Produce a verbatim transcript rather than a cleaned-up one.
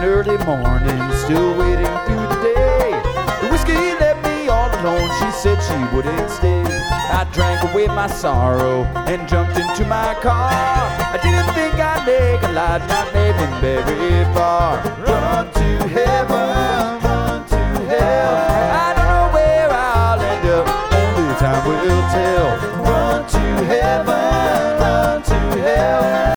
early morning, still waiting through the day. The whiskey left me all alone, she said she wouldn't stay. I drank away my sorrow and jumped into my car. I didn't think I'd make a life, not living very far. Run to heaven.